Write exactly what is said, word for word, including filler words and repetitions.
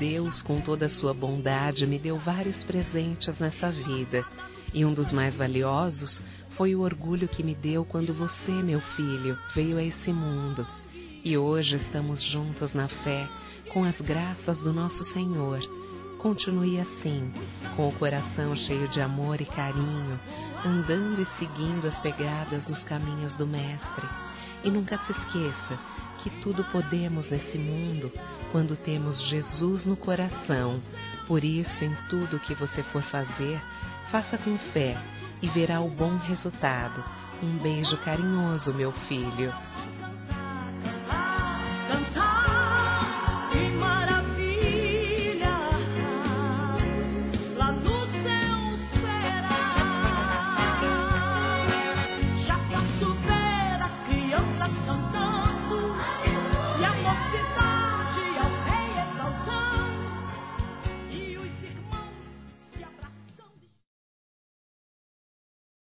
Deus, com toda a sua bondade, me deu vários presentes nessa vida. E um dos mais valiosos foi o orgulho que me deu quando você, meu filho, veio a esse mundo. E hoje estamos juntos na fé, com as graças do nosso Senhor. Continue assim, com o coração cheio de amor e carinho, andando e seguindo as pegadas dos caminhos do Mestre. E nunca se esqueça que tudo podemos nesse mundo quando temos Jesus no coração. Por isso, em tudo que você for fazer, faça com fé e verá o bom resultado. Um beijo carinhoso, meu filho.